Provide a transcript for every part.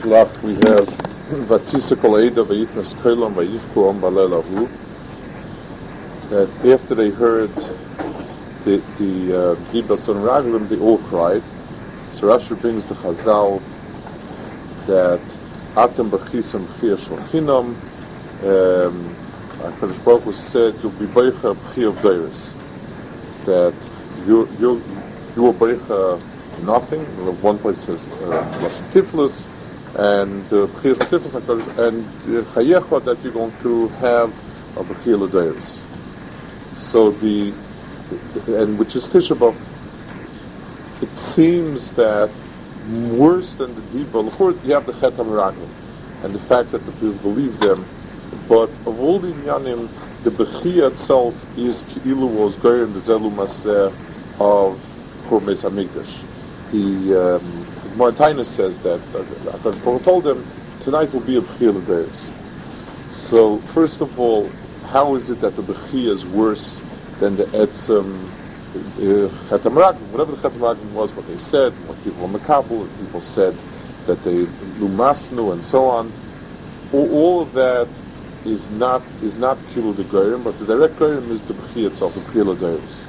Shlach, we have Vatisakol Eida Vayitnas Kolam Vayivku Balelahu, that after they heard the Gibas on Raglim, they all cried. So Rashi brings the Chazal that Atem B'chisam B'chiyah Shulchinam, HaKadosh Baruch Hu said, you'll be Beicha B'chiyah of Deiris, that you will Beicha nothing. One place says Lashon Tiflis, and B'chiyah Tiflis, and Chayecha, that you're going to have a B'chiyah L'Deiris. So and which is Tisha B'Av, it seems that worse than the Diba, you have the Chet HaMeraglim, and the fact that the people believe them, but of all the Inyanim, the Bechiyah itself is Ki'ilu was Goyim the Zelu Maseh of Beis HaMikdash. The Morantainus says that HaKadosh Baruch Hu told them, tonight will be a Bechiyah L'Deiros. So, first of all, how is it that the Bechiyah is worse than the Etzem Chet HaMeraglim? Whatever the Chet HaMeraglim was, what they said, what people were Makabel, people said that they Lumasnu and so on, all of that is not Kilu the Goyim, but the direct Goyim is the Bechiyah itself, the Bechiyah L'Deiros.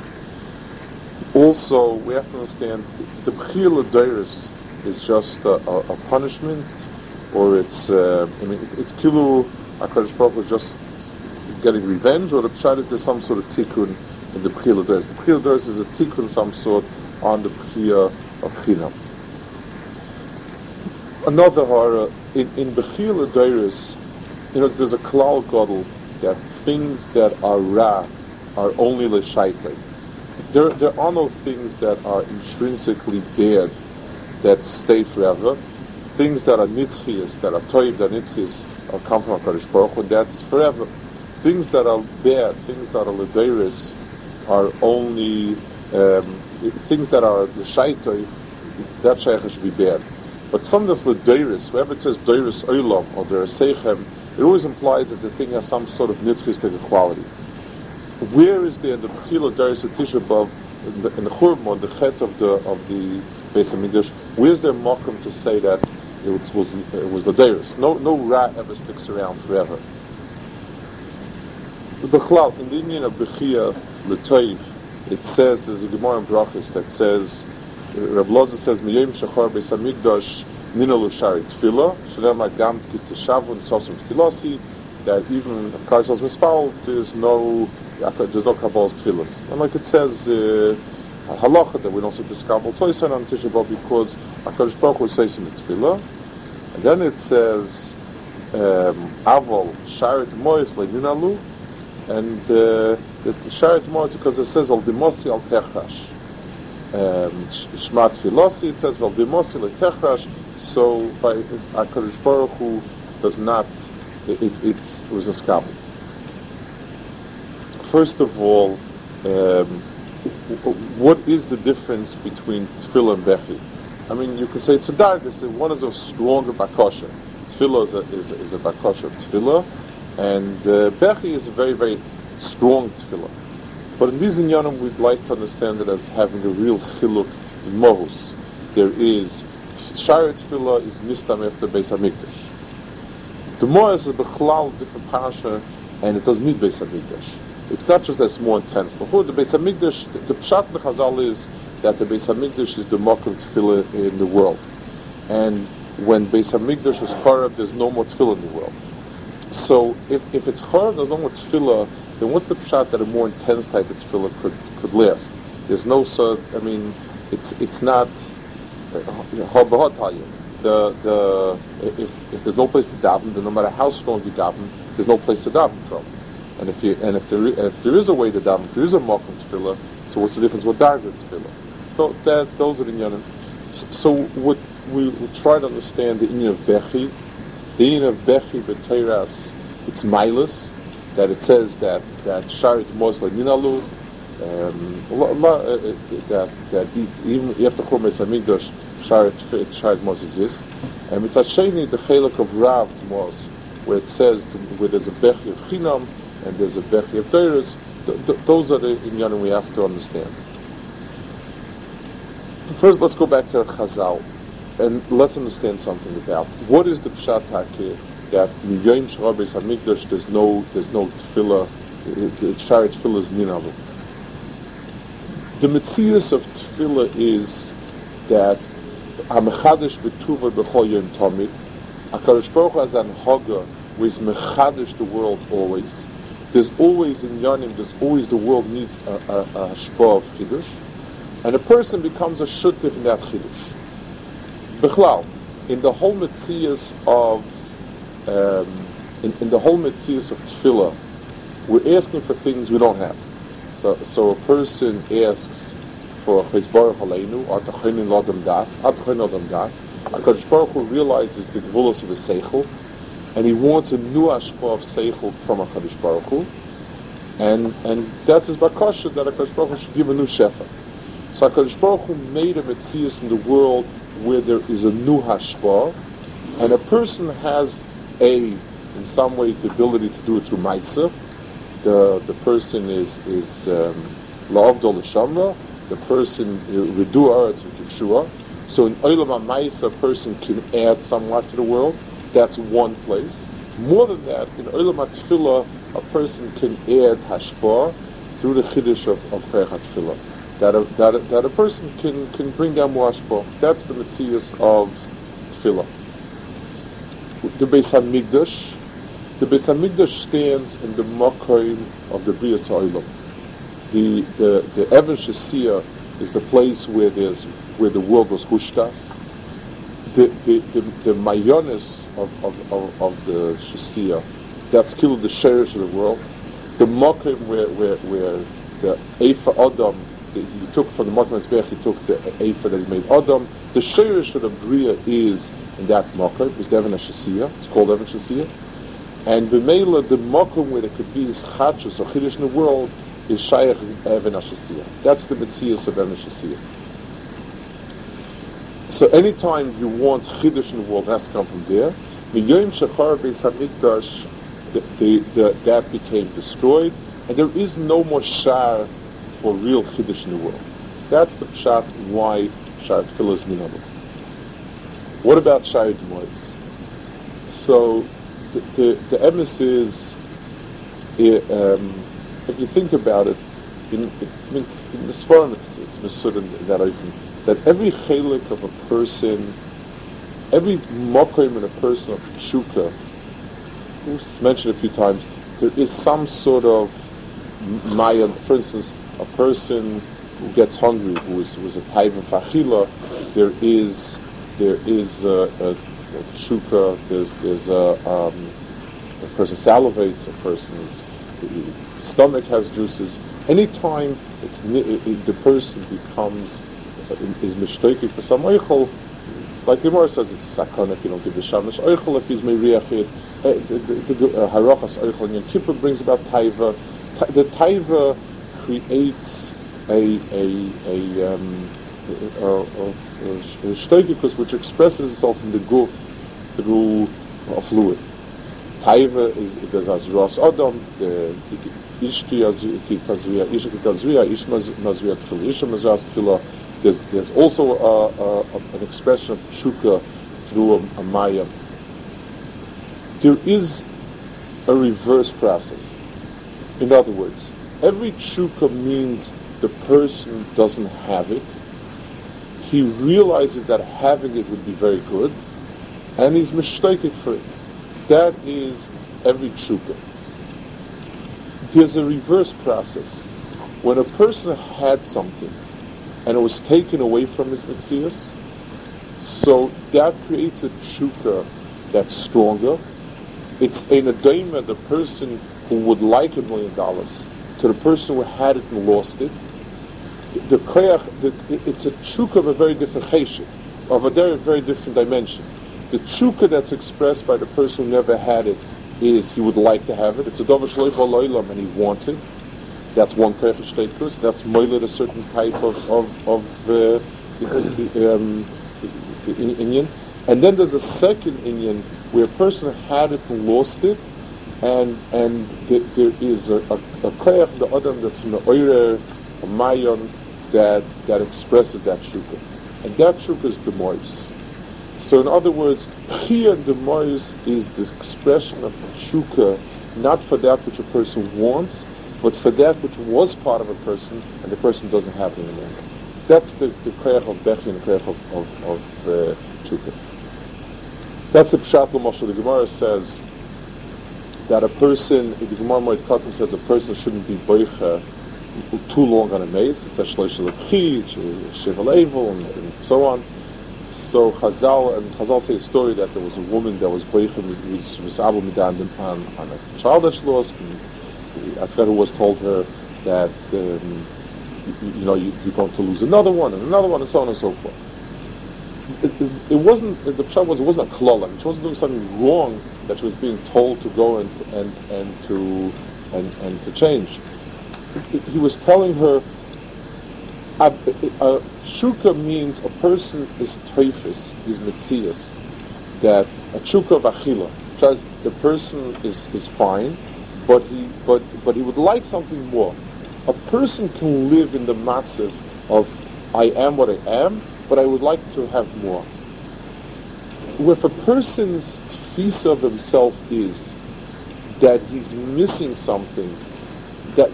Also, we have to understand, the Bechiyah L'Deiros is just a punishment, or it's Kilu, HaKadosh Baruch Hu just getting revenge, or the Pshat there's some sort of tikkun in the Bechiyah L'Deiros. The Bechiyah L'Deiros is a tikkun of some sort on the Bechiyah of Chinam. Another horror, in Bechiyah L'Deiros, there's a klal gadol that things that are ra are only l'shaitai. There are no things that are intrinsically bad that stay forever. Things that are nitzchias, that are toiv, that nitzchias, are come from HaKadosh Baruch Hu, that's forever. Things that are bad, things that are l'deiris, are only things that are l'shaitai, that shaycha should be bad. But some that's l'deiris, wherever it says deiris olam or derisechem, it always implies that the thing has some sort of nitzchistic quality. Where is there in the Bechiyah L'Deiros of Tisha B'Av, in the Churban, the Chet of the Beis HaMikdash, where's there makom to say that it was L'Deiros? No ra ever sticks around forever. B'chlal, in the Indian of Bechiyah L'Toiv, it says, there's a Gemara in Brachos that says, Reb Loza says, Miyom Shachar Beis HaMikdash Nina L'Shari Tefillah, Shalem Agam Kiteshavun Sosum Tefilasi, that even if Kaisel is mispal, there's no Kabbalah's Tefillas. And like it says, halacha, that we don't say this Kabbalah Tzoysen on Tisha B'Av because HaKadosh Baruch Hu says in the Tefillah. And then it says, Aval Sharet Mois Le'Ninalu, and the Sharet Mois, because it says, Al Dimosi Al Techrash. Shmat Filosi, it says, Al Dimosi Al Techrash, so by HaKadosh Baruch Hu does not, it was a skabel. First of all, what is the difference between Tefillah and Bechi? I mean, you could say it's a dargis. One is a stronger bakosha. Tefillah is a bakosha of Tefillah, and Bechi is a very, very strong Tefillah. But in these inyanim, we'd like to understand it as having a real chiluk in mohus. There is Shari Tefillah is nistam after Beis HaMikdash. The more is a bechlal different parasha, and it doesn't need Beis HaMikdash. It's not just that it's more intense. The Beis HaMikdash, the pshat in the Chazal is that the Beis HaMikdash is the makom tefillah in the world, and when Beis HaMikdash is charav, there's no more tefillah in the world. So if it's charav, there's no more tefillah, then what's the pshat that a more intense type of tefillah could last? There's no it's not if there's no place to daven, then no matter how strong you daven, there's no place to daven from. And if there is a way to daven, if there is a makom tefillah, so what's the difference with dargah tefillah? So those are the inyanim. So what we try to understand the inyan of Bechi. The inyan of Bechi b'Teiras, it's milas, that it says that Sharit Mosle Ninalu, that even after Churban Beis HaMikdash, Sharit Mos exists. And Mitzad Sheni, the Chelek of Rav Mos, where it says, where there's a Bechi of Chinam, and there's a Bechi of Teiras, those are the inyanim we have to understand. First, let's go back to Chazal. and let's understand something about what is the pshat hakir that Miyayim Shara Beis Hamikdash there's no tefillah, the Shara tefillah is ninavu. The metzius of tefillah is that Hamechadish b'tuva b'chol yom tamid. HaKadosh Baruch Hu has an haga who is mechadish the world always. There's always in Yanim, there's always the world needs a hashpah of chiddush, and a person becomes a shutif in that chiddush. Bichlal, in the whole metzius of in the whole metzius of tefillah, we're asking for things we don't have. So a person asks for Chizbarach Aleinu, Atachonin Lodam Das, Atachonin Lodam Das. HaKadosh Baruch Hu realizes the gvulos of his seichel, and he wants a new hashpah of seichel from HaKadosh Baruch Hu, and that's his bakasha that HaKadosh Baruch Hu should give a new shefa. So HaKadosh Baruch Hu made a metzius in the world where there is a new hashpah, and a person has in some way the ability to do it through ma'aseh. The person is la'avdol l'shamra. The person redu aretz v'kivshua. So in olam ha'ma'aseh, a person can add somewhat to the world. That's one place. More than that, in olam ha'tefillah, a person can add hashpah through the chiddush of koach ha'tefillah. That a person can bring down more hashpah. That's the metzius of tefillah. The Beis Hamikdash. The Beis Hamikdash stands in the makom of the Bria Ha'olam. The Even Shesiyah is the place where the world was hushkas. The mayonis of the Shesiyah, that's killed the sherish of the world. The makom where the Eifa Adam, he took from the Makom Mizbeach, he took the Eifa that he made Adam. The sherish of the Bria is in that makom, is the Even Shesiyah. It's called Even Shesiyah. And b'meila, the makom where there could be chadshus or chiddush in the world is shayach Even HaShesiyah. That's the metzius of Even HaShesiyah. So anytime you want chiddush in the world, it has to come from there. Miyayim shechar Beis Hamikdash, that became destroyed, and there is no more shar for real chiddush in the world. That's the pshat why shar tefillah is minhag. What about shar d'mois? So the emes is, if you think about it, in the Sfarim it's mesud that every chelik of a person, every makom in a person of tshuka, who's mentioned a few times, there is some sort of maya. For instance, a person who gets hungry, who was a taiva fachila, there is a tshuka, there's a person salivates, a person's stomach has juices. Anytime the person becomes is mishtoiki for some oichel, like the Gemara says, it's sakana if you don't give the shamash oichel if he's meiriachid. Harachas oichel in Yom Kippur brings about taiva. The taiva creates a shtoikikus which expresses itself in the guf through a fluid. Taiva there's azras adam, the ishki kazriya, ishki kazriya, ish mazriya tchila, ish mazriya tchila. There's also an expression of tshuka through a maya. There is a reverse process. In other words, every tshuka means the person doesn't have it. He realizes that having it would be very good, and he's mishtaken for it. That is every tshuka. There's a reverse process. When a person had something, and it was taken away from his metzius, so that creates a tshuka that's stronger. It's a nedayma, the person who would like $1 million, to the person who had it and lost it. The koyach, it's a tshuka of a very different cheshik, of a very, very different dimension. The tshuka that's expressed by the person who never had it is he would like to have it. It's a davar shelo b'lo'olam, and he wants it. That's one koyach shteikus. That's moiled a certain type of inyan. And then there's a second inyan where a person had it and lost it, and there is a koyach, the adam that's in the oirer, a mayon, that expresses that shukah. And that shukah is the mois. So in other words, Bechia and Demois is the expression of Shuka, not for that which a person wants, but for that which was part of a person, and the person doesn't have it anymore. That's the Koyach of Bechia and the Koyach of Shuka. That's the Pshat L'Moshe. The Gemara says that a person, the Gemara Moed Katan says a person shouldn't be boicha too long on a maze. It says Shlosh L'Chi, Shiva Level, and so on. So Chazal say a story that there was a woman that was boicha with Abu Midan on a child that she lost, and I forget who was told her that you're going to lose another one, and so on and so forth. It wasn't the pshat was it wasn't a klala. She wasn't doing something wrong that she was being told to go and to change. He was telling her shuka means a person is teifis, is mitzias, that a shuka of achila, the person is fine, but he would like something more. A person can live in the matzav of I am what I am, but I would like to have more. If a person's tfisa of himself is that he's missing something, that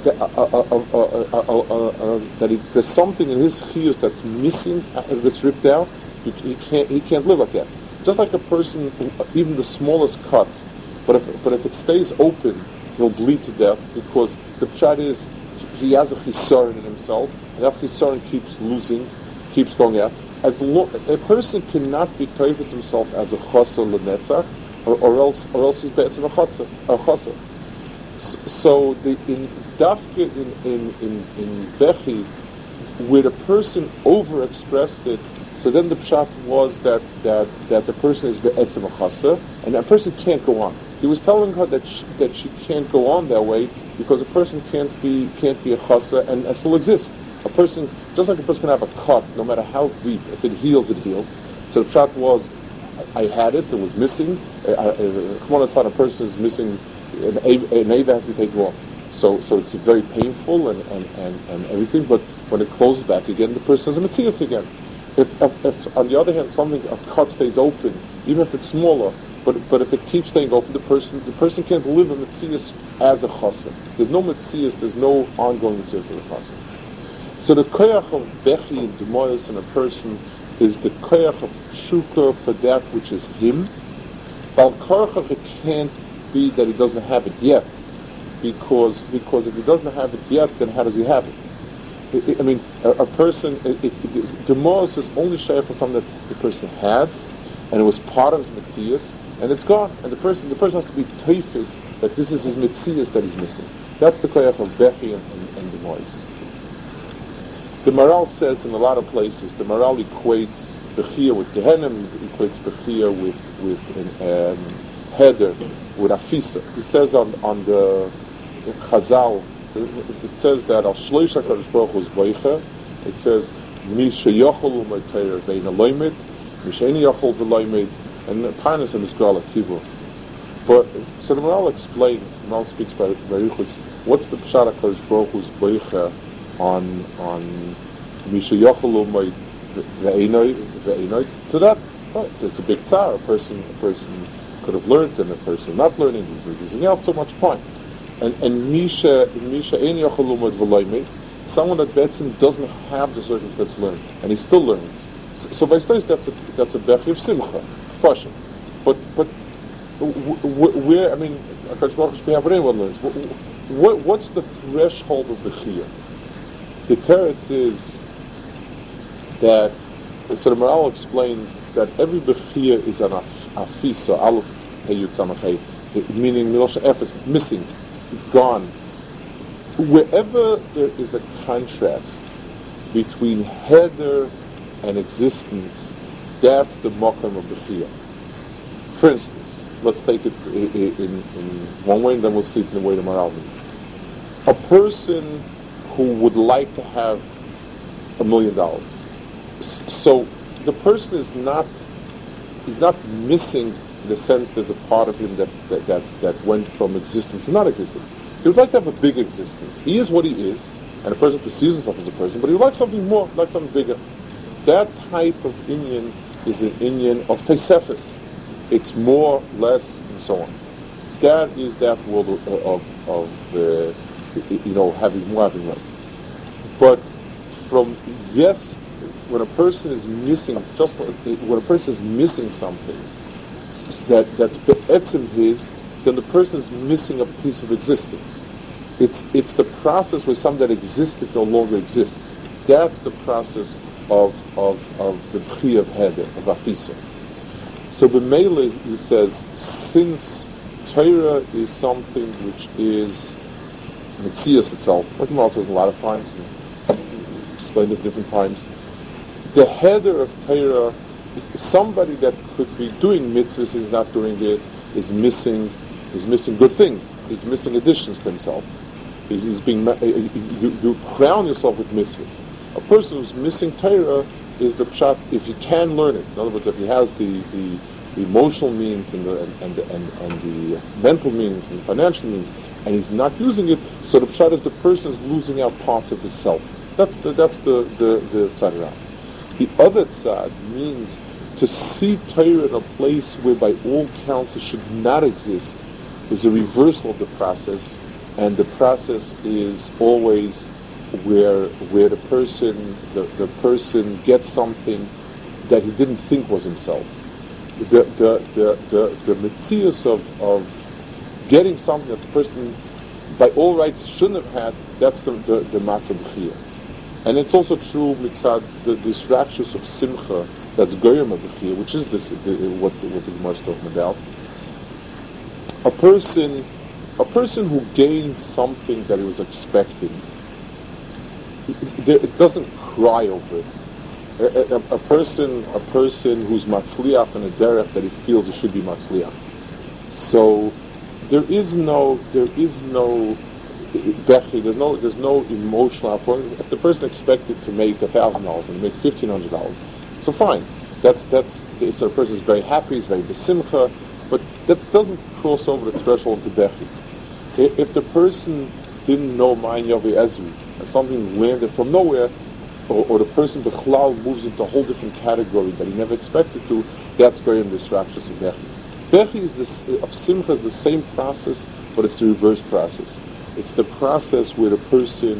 there's something in his chiyus that's missing, that's ripped out, he can't live like that. Just like a person, even the smallest cut, but if it stays open, he'll bleed to death, because the pshat is he has a chisaron in himself, and that chisaron keeps going out. A person cannot be teifus himself as a chasa lenetzach, or else he's be'etzim a chasa. So in dafke in Bechi, where the person overexpressed it, so then the pshat was that the person is be'etzim a chasa, and that person can't go on. He was telling her that she can't go on that way because a person can't be a chasa and still exist. A person, just like a person can have a cut, no matter how deep, if it heals, it heals. So the pshat was, I had it was missing. A person is missing, an eva has to be taken off. So it's very painful and everything, but when it closes back again, the person is a metzias again. If on the other hand, a cut stays open, even if it's smaller, but if it keeps staying open, the person can't live a metzias as a chassid. There's no metzias, there's no ongoing metzias as a chassid. So the koyach of bechi and demoyas in a person is the koyach of shuka for that which is him. Bal korach, it can't be that he doesn't have it yet, because if he doesn't have it yet, then how does he have it? A person, demoyas is only shaykh for something that the person had, and it was part of his metzias, and it's gone. And the person has to be teifis that this is his mitzias that he's missing. That's the koyach of bechi and demoyas. The Maral says in a lot of places, the Maral equates Bechia with Gehenim, equates Bechia with Heder, with Afisa. He says on the Chazal, it says that Al Shloisha Kadosh Baruch Hu's Boicha, it says, Mi sheyochol u'mayteir ve'in aloymid, Mi she'eni yochol v'loymid, and Parnas and Mizgal Atzivur. But, so the Maral explains, the Maral speaks by Richu's, what's the Pshat HaKadosh Baruch Hu's Boicha on Misha Yochelu Ve'enoi. So that it's a big tzar. A person could have learned, and a person not learning, he's losing out so much point. And Misha Ein Yochelu Ve'enoi, someone that Betzim doesn't have the circumstance learned, and he still learns. So by studies that's a bechi of simcha. It's partial. But where Akadosh Baruch Hu have anyone learns. What's the threshold of bechia? The teretz is that, so the Maral explains that every bechia is an afisa, aleph heyut samachay, meaning milosha efes, missing, gone. Wherever there is a contrast between heder and existence, that's the makam of bechia. For instance, let's take it in one way, and then we'll see it in the way the Maral means. A person who would like to have $1 million. So the person is not missing in the sense there's a part of him that went from existence to not existence. He would like to have a big existence. He is what he is, and a person perceives himself as a person, but he would like something more, like something bigger. That type of Indian is an inyan of Tosefes. It's more, less, and so on. That is that world of having more, having less. But from yes, when a person is missing, just like when a person is missing something that's be'etzim his, then the person is missing a piece of existence. It's the process where something that existed no longer exists. That's the process of the B'chi of Heder, of Afisa. So B'meile, he says, since Torah is something which is Metzias itself, like Gemara says a lot of times, and explained it different times, the Heder of Torah, somebody that could be doing mitzvahs, is not doing it, is missing good things, is missing additions to himself. He's being you crown yourself with mitzvahs. A person who's missing Torah is the pshat if he can learn it. In other words, if he has the emotional means and the mental means and financial means, and he's not using it, so the pshat is the person is losing out parts of his self. That's the tzad around. The other tzad means to see Torah in a place where by all counts it should not exist is a reversal of the process, and the process is always where the person gets something that he didn't think was himself. The metzius of getting something that the person by all rights shouldn't have had, that's the matzah b'chiyah. And it's also true mitzad this rachus of simcha that's goyim b'chiyah, which is what the Gemara is talking about. A person who gains something that he was expecting, it doesn't cry over it. A person who's matzliach in a derech that he feels he should be matzliach. So there is no bechi, there's no emotional output. If the person expected to make $1,000 and make $1,500, so fine. That's so the person is very happy, he's very besimcha, but that doesn't cross over the threshold of the bechi. If the person didn't know Ma'an Yavi Ezri, and something landed from nowhere, or the person Bechlal moves into a whole different category that he never expected to, that's very in this rachus of Bechi. Bechi is of Simcha is the same process, but it's the reverse process. It's the process where the person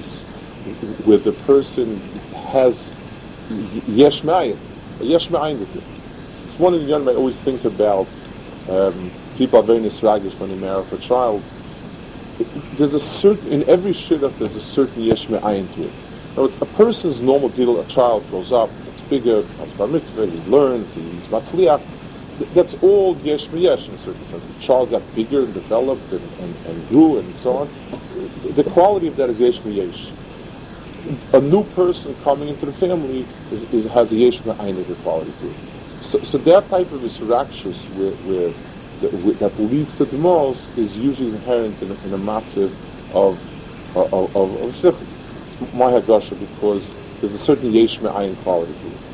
has Yesh Ma'ayin with it. It's one of the young I always think about. People are very nisragish when they marry for a child. There's a certain, in every shidduch there's a certain yesh me'ayin to it. Now, a person's normal deal, a child grows up, gets bigger, has bar mitzvah, he learns, he's matzliach. That's all yesh me'yesh in a certain sense. The child got bigger and developed and grew and so on. The quality of that is yesh me'yesh. A new person coming into the family has a yesh me'ayin quality to it. So that type of israkshus where that leads to the most is usually inherent in a matziv of shlichut. It's my hagasha because there's a certain yesh me'ayin quality to it.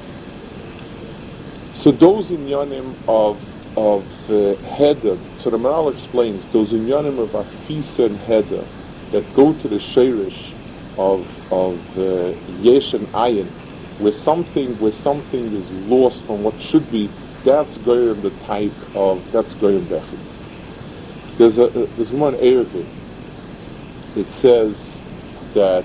So those inyanim of heder, so the Maral explains those inyanim of afisa and heder that go to the sheirish of yesh and ayin, where something is lost from what should be. That's goyim the type of, that's goyim bechi. There's one Erevin. It says that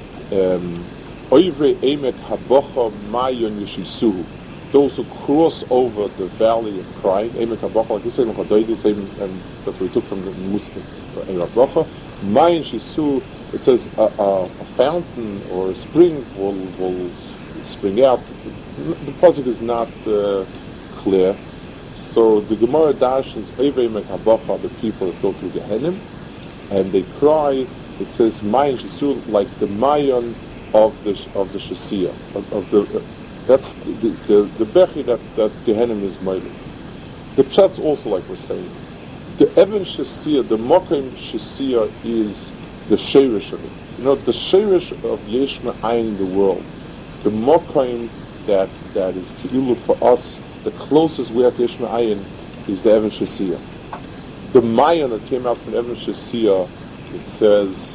oivre emek habocha mayon yishisuhu, those who cross over the valley of crying, emek habocha, like you say, same, and that we took from the Muslim emek habocha mayon yishisuhu. It says a fountain or a spring will spring out. The pasuk is not clear. So the Gemara darshans Eivei Mekabacha, the people that go through Gehenim, and they cry. It says Mayan Shisul, like the Mayan of the Shasiya, that's the Bechi that Gehenim is Mailing. The Pshat's also like we're saying. The Evan Shasiya, the Mokim Shasiya is the Sheirish of it. You know, it's the Sheirish of Yesh Ma'ayin in the world. The Mokim that is Ki'ilu for us. The closest we have to Yesh Ma'ayin is the Evan Shasiya. The Mayan that came out from Evan Shasiya, it says,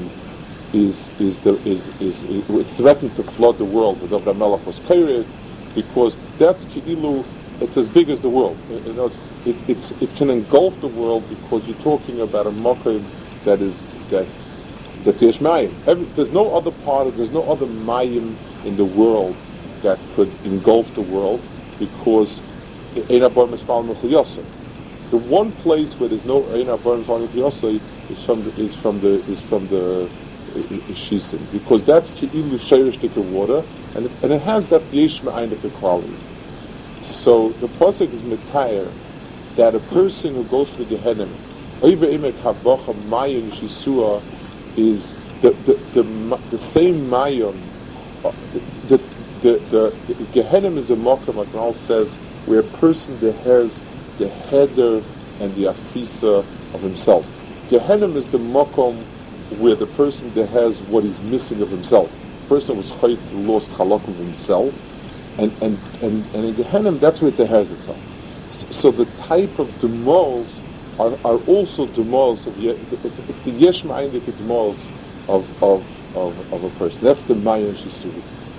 it threatened to flood the world. The Dovra Melech was carried, because that's Ki'ilu, it's as big as the world. You know, it can engulf the world because you're talking about a Mokim that's Yesh Mayim. There's no other there's no other Mayim in the world that could engulf the world because Ein Abar Mispal Mechul Yosei. The one place where there's no Ein Abar Mispal Mechul Yosei is from the Shisim, because that's Ki'ilu Sheirishtik water, and it has that Yesh Mayim quality. So the pasuk is metayr that a person who goes to the Gehenim, Oiver Emek Havacha Mayon Shisua, is the same Mayon. The Gehenim is a mokum, like Ral says, where a person has the header and the afisa of himself. Gehenim is the mokum where the person has what he's missing of himself. The person was lost halak of himself. And in Gehenim, that's where it has itself. So the type of demals are also demals of it's the yesh ma'indik demals of a person. That's the mayan shisuri.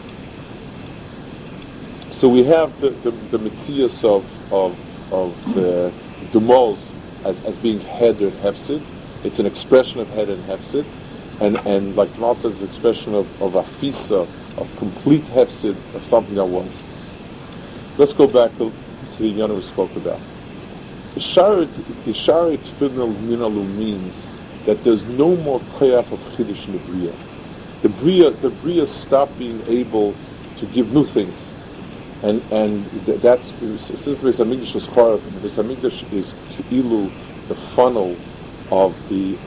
So we have the mitzias of the demals as being head and hefsid. It's an expression of head and hefsid, and like Tamal says, it's an expression of afisa, of complete hefsid of something that was. Let's go back to the Yana we spoke about. Isharet Minalu means that there's no more koyach of chiddush in the bria. The bria stopped being able to give new things, and that's since the Beis Hamikdash was charav. The Beis Hamikdash is ki'ilu, the funnel of the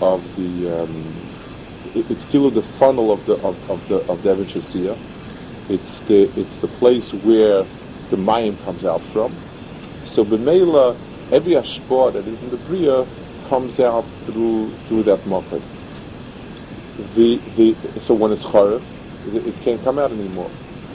it's ki'ilu the funnel of the Evan Shasiyah. It's the place where the mayim comes out from. So b'meila, every ashpah that is in the bria comes out through that mochad. So when it's charav, it can't come out anymore.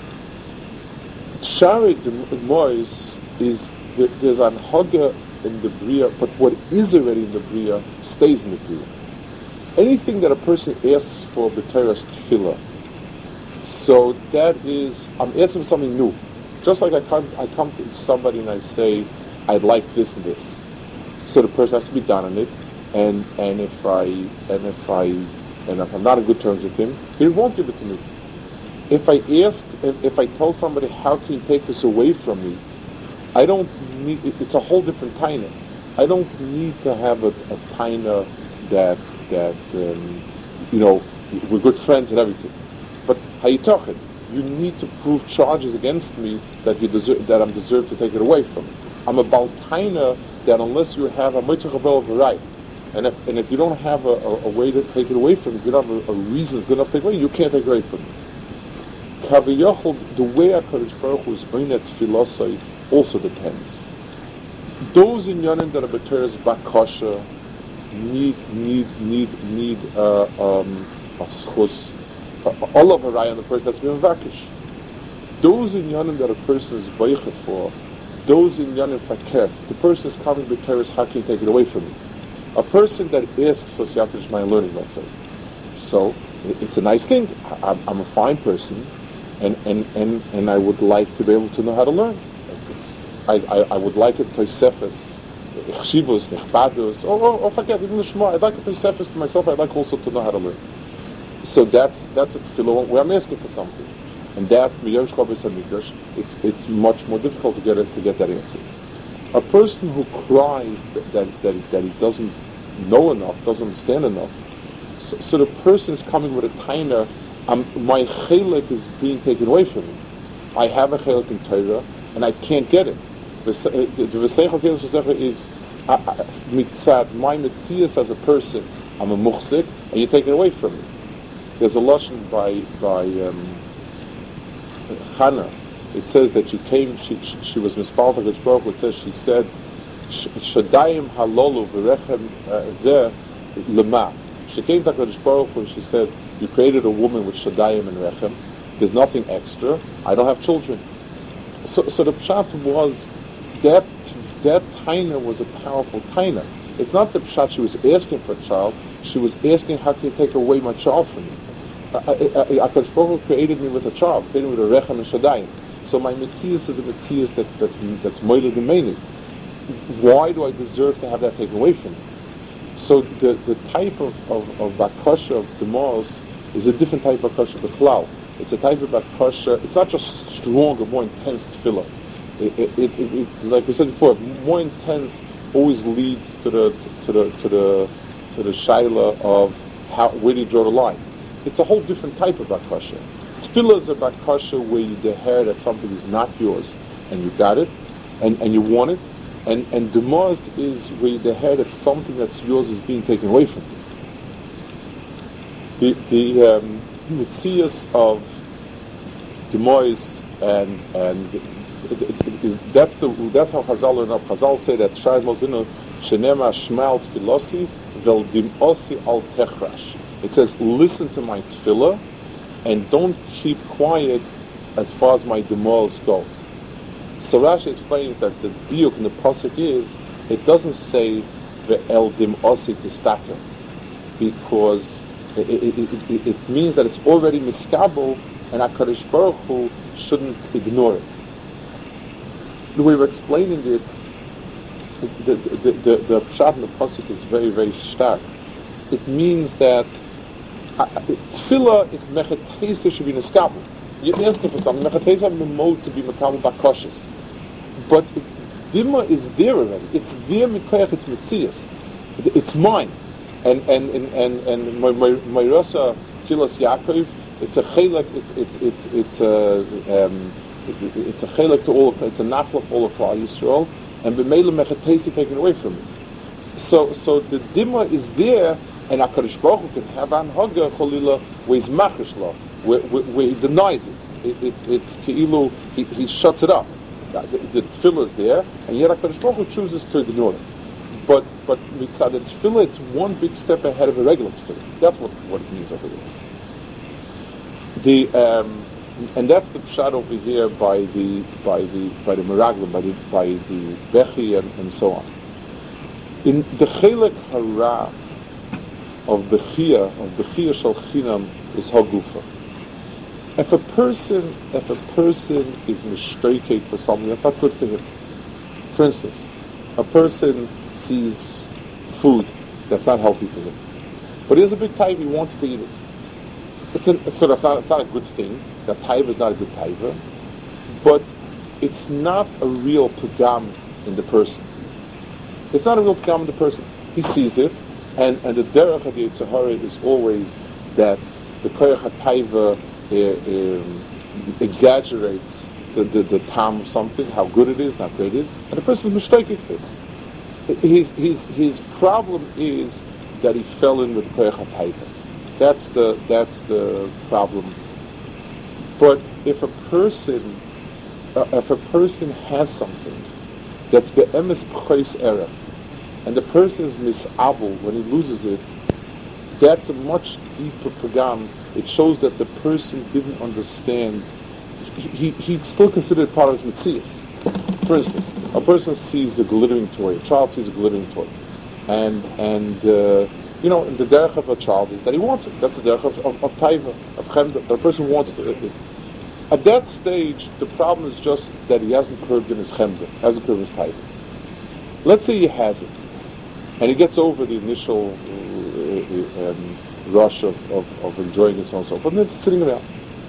Sharid Mois is there's an haga in the bria, but what is already in the bria stays in the bria. Anything that a person asks for b'teras tefillah, so that is, I'm asking for something new. Just like I come to somebody and I say, I'd like this and this. So the person has to be done on it, and if I'm not on good terms with him, he won't give it to me. If I tell somebody, how can you take this away from me? I don't need, it's a whole different taina. I don't need to have a taina that we're good friends and everything. But how you talk it? You need to prove charges against me that I'm deserved to take it away from. I'm about taina that unless you have a mitzvah of a right, and if you don't have a way to take it away from me, if you don't have a reason good enough to take it away, you can't take it away from me. Kaviyachol, the way HaKadosh Baruch Hu is oinet philosophy also depends. Those in Yanim that are b'teres bakasha need a schus, all of a raya on the person that's been vakish. Those in Yanim that a person is beicha for, those in Yanim fakir, the person is coming b'teres, how can you take it away from me? A person that asks for Siyata D'Shmaya learning, let's say. So it's a nice thing. I'm a fine person, and I would like to be able to know how to learn. I would like it Tosefes, Chshivos, Nechbados, or forget even the Shema. I'd like a Tosefes to myself. I'd like also to know how to learn. So that's a tefillah where I'm asking for something, and that Miyam Shkol Beis Hamikdash, it's much more difficult to get that answer. A person who cries that he doesn't know enough, doesn't understand enough, so the person is coming with a taina. My chelek is being taken away from me. I have a chelek in Torah, and I can't get it. The v'seichel kelim is mitzad my mitzias as a person. I'm a muchzik, and you take it away from me. There's a lashon by Hannah. It says that she was mispal HaKadosh Baruch Hu. It says she said, "Shadayim halolu v'rechem zeh lema." She came to HaKadosh Baruch Hu and she said, "You created a woman with shadayim and rechem. There's nothing extra. I don't have children." So the pshat was that taina was a powerful taina. It's not the pshat she was asking for a child. She was asking, how can you take away my child from me? HaKadosh Baruch Hu created me with a child, created me with a rechem and shadayim. So my Metzias is a Metzias that's Moila Demeni. Why do I deserve to have that taken away from me? So the type of Bakasha of Demos is a different type of Bakasha of the Klal. It's a type of Bakasha, it's not just stronger, more intense tefillah. It, like we said before, more intense always leads to the shaila of where do you draw the line. It's a whole different type of Bakasha. Tefillah is a Bakasha where you declare that something is not yours, and you got it, and you want it, and Demaz is where you declare that something that's yours is being taken away from you. The Metzias of Demaz and that's how Chazal learn up. Chazal say that Shai Malvinu Shenema Shmal Tfilosi Vel Dimosi Al Techrash. It says, listen to my tefillah and don't keep quiet as far as my demols go. So Rashi explains that the diuk in the pasuk is, it doesnn't say ve'el dimosi tistaka, because it means that it's already miskabel and HaKadosh Baruch Hu shouldn't ignore it. The way we're explaining it, the pshat in the pasuk is very, very stark. It means that tefillah is mechatesa should be miskabel. You're asking for something. Mechatesa have the mode to be mekabel bakoshes. But Dima is there already. It's there mikoyach, it's mitzias. It's mine. And my Rasa Kilas Yaakov, it's a chelak. It's a chelak to all. It's a nachla for all of Klal Yisrael, and b'meila mechatesi taken away from it. So the Dima is there, and HaKadosh Baruch Hu can have anhaga cholila where he's machish lo, where he denies it. It's keilu he shuts it up. The tefillah is there, and yet HaKadosh Baruch Hu chooses to ignore it. But mitzad the tefillah, it's one big step ahead of a regular tefillah. That's what it means over there. And that's the pshat over here by the Meraglim, by the Bechi and so on. In the chelek hara of Bechia shel chinam is hagufa. If a person is mishtakek for something, that's not good for him. For instance, a person sees food that's not healthy for him, but he has a big taiva, he wants to eat it. So it's not a good thing. That taiva is not a good taiva, but it's not a real pagam in the person. It's not a real pagam in the person. He sees it, and the derech of the Yetzer Hara is always that the koyach taiva exaggerates the tam of something, how good it is, how great it is, and the person is mistaken for it. His problem is that he fell in with koyach taiva. That's the problem. But if a person has something that's be'emes p'chois erech, and the person is misabel when he loses it, that's a much deeper pagam. It shows that the person didn't understand. He still considered part of his mitzias. For instance, a person sees a glittering toy. A child sees a glittering toy, and the derech of a child is that he wants it. That's the derech of taiva, of chemda. The person wants it. At that stage, the problem is just that he hasn't curbed in his chemda, hasn't curbed his taiva. Let's say he has it, and he gets over the initial rush of enjoying it, so on and so forth, and it's sitting around.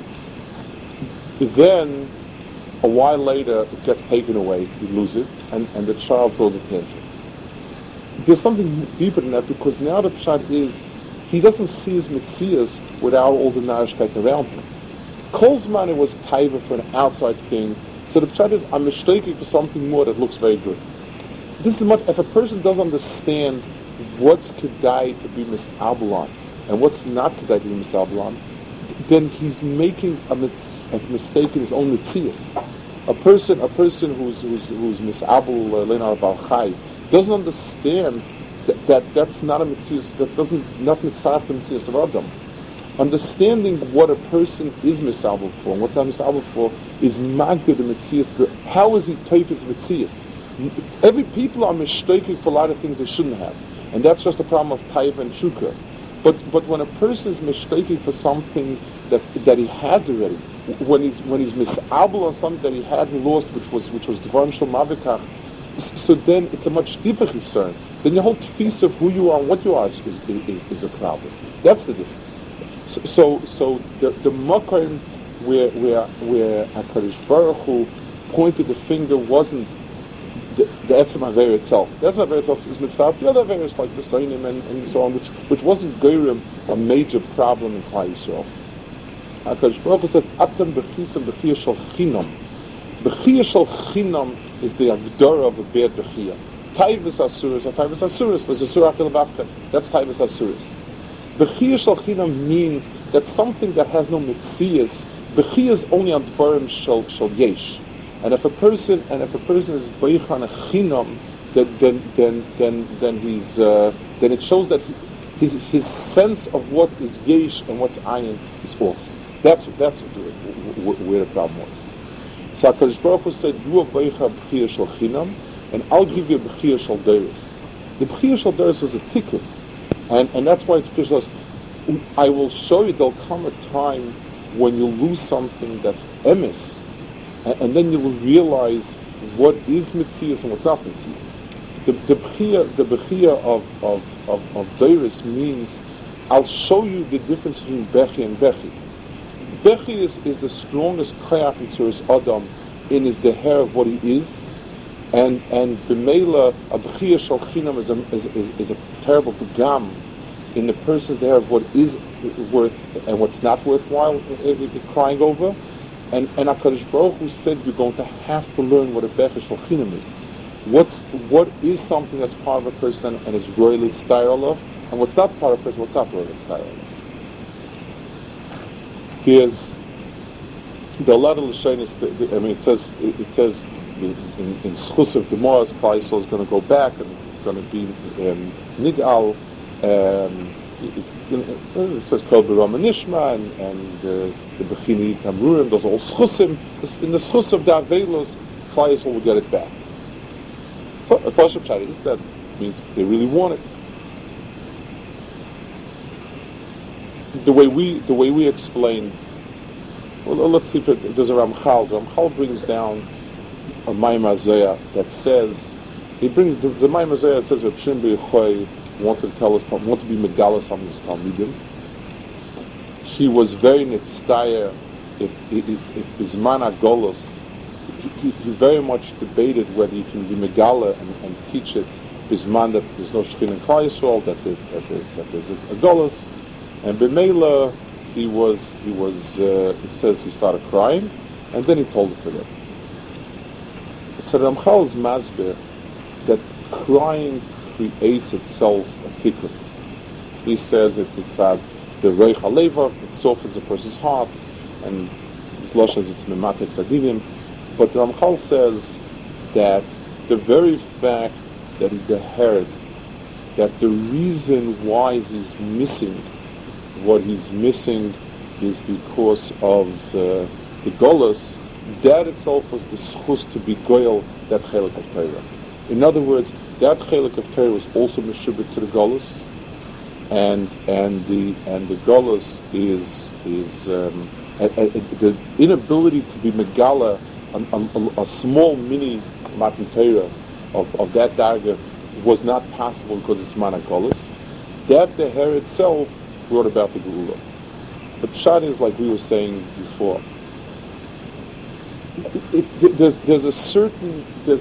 Then, a while later, it gets taken away, you lose it, and the child throws a tantrum. There's something deeper than that, because now the pshat is, he doesn't see his mitzias without all the narishkeit around him. Kolzman, it was taiva for an outside thing, so the pshat is, I'm mistaken for something more that looks very good. This is much, if a person doesn't understand what's kedai to be misabelon, and what's not kedai to be misabelon, then he's making a mistake in his own mitzias. A person who's misabel lenar bal chai doesn't understand that's not a mitzias, that doesn't not mitzaref the mitzias of Adam. Understanding what a person is misabel for and what's not misabel for is magid the mitzias. How is he taif his mitzias? Every people are mistaken for a lot of things they shouldn't have, and that's just a problem of taiva and shukra. But when a person is mistaken for something that he has already, when he's misable on something that he hadn't lost, which was Dvarim Shel Mavikach, so then it's a much deeper concern. Then your whole tefisa of who you are and what you are is a problem. That's the difference. So the Makom where HaKadosh Baruch Hu pointed the finger wasn't the Etzem Avera itself. The Etzem Avera itself is mitzvah. The other Averas like the Sainim and so on, which wasn't Gerim a major problem in Klal Yisrael. HaKadosh Baruch Hu said, Atem b'chisam b'chiyah shel chinam. B'chiyah shel chinam is the Agdara of a bad b'chiyah. Taivas Asuris, or Taivas Asuris, was a Surah Achil Bavchem. That's Taivas Asuris. B'chiyah shel chinam means that something that has no mitzias, b'chiyah is only on Dvarim shel yesh. And if a person is B'ich on a chinam, then it shows that his sense of what is yesh and what's ayin is off. That's where the problem was. So HaKadosh Baruch Hu said, "You are B'ich b'chiyah shel chinam, and I'll give you a b'chiyah shel deiros." The b'chiyah shel deiros was a tikkun, and that's why it's b'chiyah. I will show you there'll come a time when you lose something that's emes, and then you will realize what is mitzias and what's not mitzias. The b'chiyah of deiros means I'll show you the difference between bechi and bechi. Bechi is the strongest koyach in Tzuras Adam in his deher of what he is, and b'meila a b'chiyah shel chinam is a terrible pagam in the person's deher of what is worth and what's not worthwhile crying over. And HaKadosh Baruch Hu said you're going to have to learn what a bechi shel chinam is. What is something that's part of a person and is royally style of, and what's not part of a person, what's not royally style of. Here's there are a lot of Lashonis. I mean, it says in Schus of Gemara, Klal Yisrael is going to go back and going to be Nigal. It says Kol B'Rama Nishma and the Bechini Tamrurim. Those are all Schusim. In the Schus of the Avelos, Klal Yisrael will get it back. So a Pashup Shari is that means they really want it. The way we explained. Well, let's see if there's a Ramchal. The Ramchal brings down a Maimar Zoya that says the Maimar Zoya that says that Shimon B'Yochai wanted to tell us, wanted to be Megalas on his Talmidim. He was very nitztayer if Bizman HaGolos. He very much debated whether you can be Megala and teach it Bizman that there's no Shechin in Klal Yisrael, that there's a Golos. And B'meila, it says he started crying, and then he told it to them. So Ramchal is masber that crying creates itself a tikkun. He says it's the Reich HaLeva, it softens a person's heart, and his lashon is it's mematek zadinim. But Ramchal says that the very fact that he dehered, that the reason why he's missing what he's missing is because of the Golos, that itself was the schus to be goyal that chelik of Torah. In other words, that chelik of Torah was also meshubit to the Golos, and the Golos is the inability to be megala a small mini matan Torah of that darga was not possible because it's mana Golos. That the hair itself brought about the Geula. But Pshat is like we were saying before. There's a certain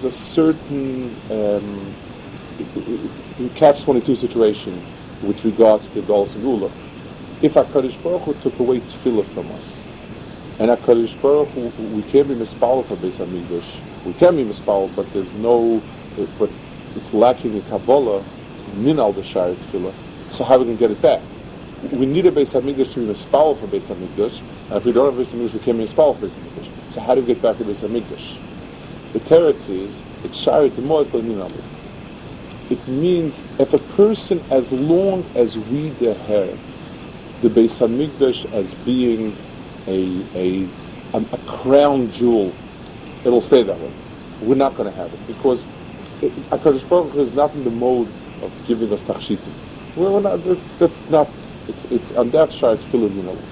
catch-22 situation with regards to Golos and Geula. If HaKadosh Baruch Hu took away tefillah from us, and HaKadosh Baruch Hu, we can't be mispaled for Beis Hamikdash. We can be mispaled, but but it's lacking in Kabbalah. It's minal the Shari tefillah. So how are we going to get it back? We need a Beis Hamikdash to be mispaled for Beis Hamikdash, and if we don't have Beis Hamikdash, we can't be mispaled for Beis Hamikdash. So how do we get back to Beis Hamikdash? The teretz is it's Shari T'moaz L'minal. It means if a person, as long as we deher the Beis Hamikdash as being a crown jewel, it'll stay that way. We're not going to have it because HaKadosh Baruch Hu is not in the mode of giving us tachshitim. We're not. That's not. It's on that shard tefillah,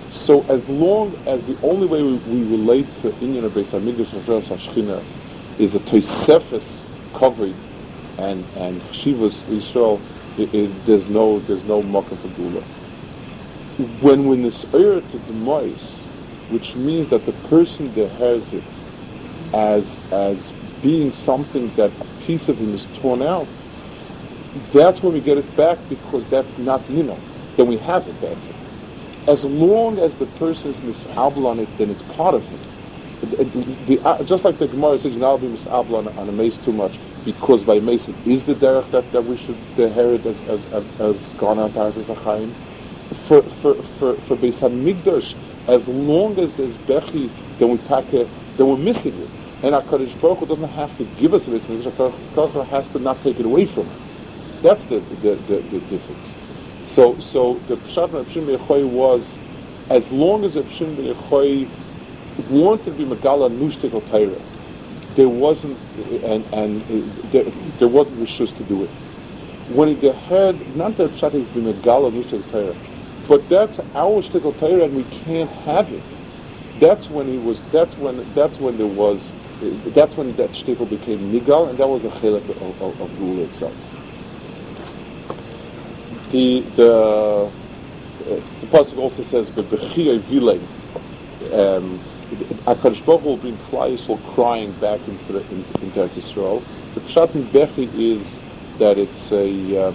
So as long as the only way we relate to Inyan of Beis Hamikdash and Shlosh Hashchina is a Tosefes covered and Chivas Yisrael, there's no makom for Gula. When it's Eir to Demois, which means that the person that has it as being something that a piece of him is torn out, that's when we get it back, because that's not Nino. Then we have it, that's it. As long as the person is misabel on it, then it's part of him. Just like the Gemara says, you'll not be misabel on a mace too much, because by mace it is the derech that we should inherit as gone on Parashat Zachayim. For Beis Hamikdash, as long as there's bechi, then we're missing it. And HaKadosh Baruch Hu doesn't have to give us a Beis Hamikdash. HaKadosh Baruch Hu has to not take it away from us. That's the difference. So the Pshat of Reb Shimon ben Yochai was, as long as Reb Shimon ben Yochai wanted to be Megala Nushtik Torah, there wasn't there wasn't rishus to do it. When he had not that Pshat is be Megala Nushtik Torah, but that's our Shtik Torah and we can't have it. That's when there was that shtickle became nigal, and that was a chilek of Gula itself. The pasuk also says, "But bechiyai vilei." HaKadosh Baruch Hu will bring Klal Yisrael crying back into Eretz Yisrael. The pshat in bechi is that it's the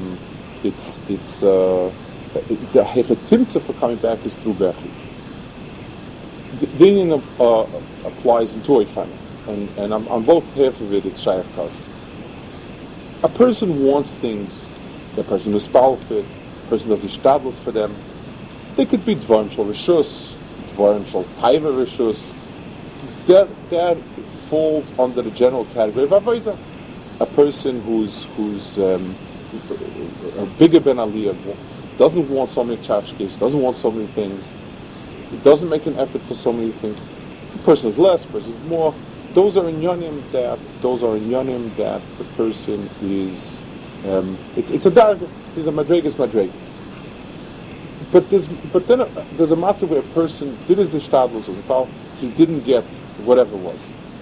hechetimtza for coming back is through bechi. The Indian applies in two family, and on both half of it, it's shayach kas. A person wants things, the person is palfit, the person does ishtadlus for them. They could be dvarim shal rishus, dvarim shal taiva rishus. That falls under the general category of avodah. A person who's a bigger ben aliyah, doesn't want so many tchashkes, doesn't want so many things. It doesn't make an effort for so many things. The person is less, the person is more. Those are inyanim that the person is. It's a darga. These are madregas. But then there's a matzah where a person did his ishtadlus as a he didn't get whatever it was.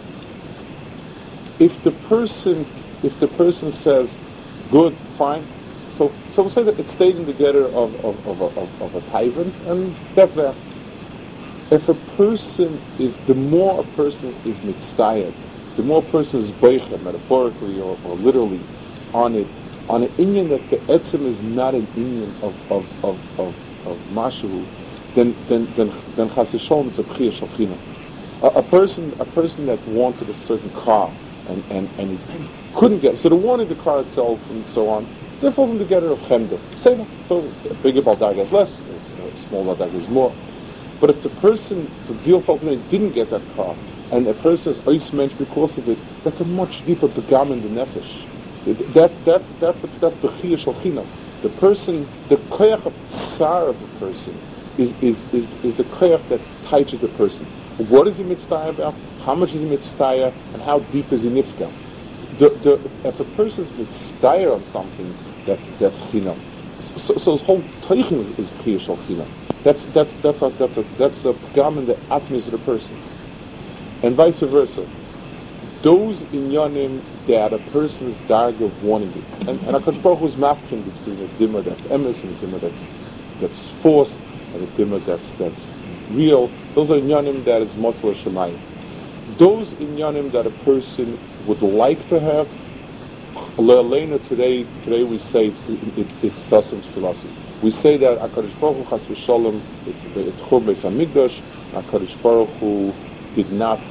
If the person says, good, fine. So we'll say that it stayed in the getter of a taivan, and that's that. If a person is, the more a person is mitzvayed, the more a person is beicha, metaphorically or literally, on an inyan that the etzem is not an inyan of mashu, then chas v'sholom it's a b'chiyah shel china. A person that wanted a certain car and he couldn't get, so they wanted the car itself and so on. They falls in the getter of chemda. Same. So a bigger baldag has less, a small baldag has more. But if the person, the deal didn't get that car, and a person is ois mensch because of it, that's a much deeper begam in the nefesh. That's bechiyah shel china. The person, the koyach of tsar of the person is the koyach that touches the person. What is he mitzvah about? How much is he mitzvah? And how deep is he nifka? If a person is mitzvah on something, that's china. So his whole teichen is bechiyah shel china. That's a pagam in the atzmis of the person, and vice versa. Those inyanim that a person's darg of wanting it, and HaKadosh Baruch Hu is mafkin between a dimmer that's emes and a dimmer that's forced, and a dimmer that's real. Those are inyanim that is motzla shemayim. Those inyanim that a person would like to have, le'aleinu today we say it's Sasim's philosophy. We say that HaKadosh Baruch Hu chas v'sholom, it's Churban Beis Hamikdash. HaKadosh Baruch Hu did not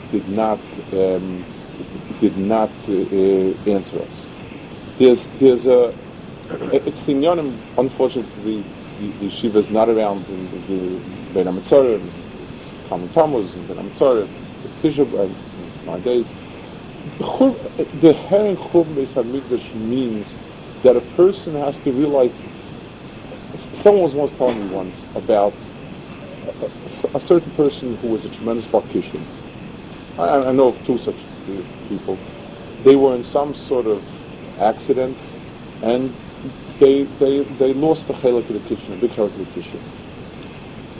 answer us. There's it's inyanim. Unfortunately, the yeshiva is not around in the Ben HaMetzorah and Talmud Tammuz and Ben HaMetzorah, the Tisha and my days. The Herren Churban Beis Hamikdash means that a person has to realize. Someone was once telling me once about a certain person who was a tremendous barkishan. I know of two such people. They were in some sort of accident, and they lost the chelik of the kitchen, a big chelik of the kitchen.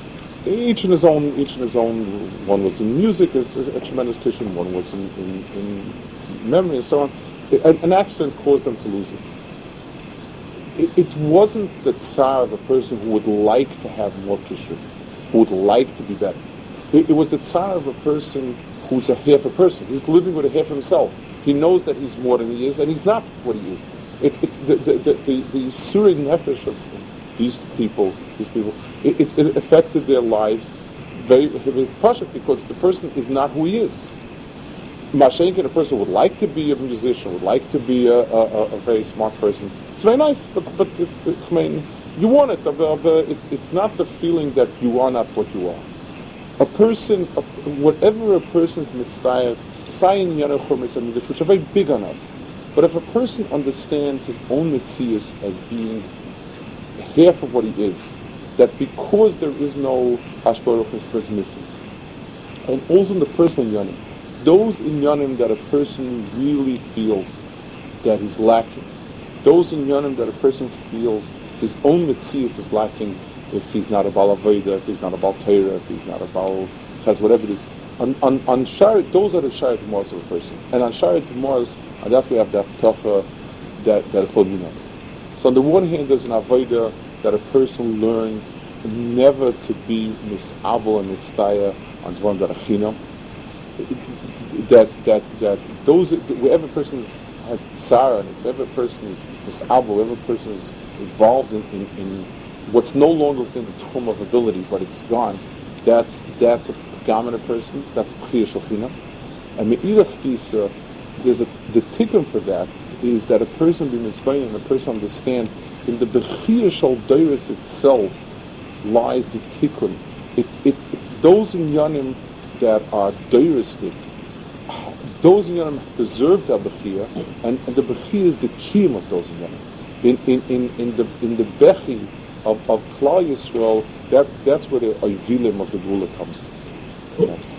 each in his own. One was in music, a tremendous Christian. One was in memory, and so on. An accident caused them to lose it. It wasn't the tsar of a person who would like to have more kishur, who would like to be better. It was the tsar of a person who's a half a person. He's living with a half himself. He knows that he's more than he is, and he's not what he is. It's the suri nefesh of these people. It affected their lives very partially because the person is not who he is. Mashenkin, a person would like to be a musician, would like to be a very smart person. It's very nice, but I mean, you want it. It's not the feeling that you are not what you are. A person, whatever a person's mitzvah, which are very big on us. But if a person understands his own mitzvahs as being half of what he is, that because there is no Hashbaruch is missing, and also in the personal yanim, those inyanim that a person really feels that he's lacking, those inyanim that a person feels his own mitzvahs is lacking, if he's not a Baal Avodah, if he's not a Baal Torah, if he's not a Baal Chaz, whatever it is, on Sharet, those are the Sharet Mors of a person. And on Sharet Mors, and that's where we have that Tocha, that Fulminah. So on the one hand, there's an Avodah that a person learned never to be mis'abel and mitzvah on Dvarim that are chinam. That those, wherever a person has tsara, and wherever a person is mis'abel, wherever a person is involved in what's no longer within the tchum of ability, but it's gone, that's a gaminah person, that's b'chiyah shel and me'ilach isa, there's the tikkun for that is that a person be mizbayin and a person understand in the b'chiyah shel doiris itself lies the tikkun. Those inyanim that are doiristic, those inyanim deserve the b'chiyah, and the b'chiyah is the kiyum of those inyanim. In the bechi of Klal Yisrael, that's where the ayvilim of the Gula comes. Yes.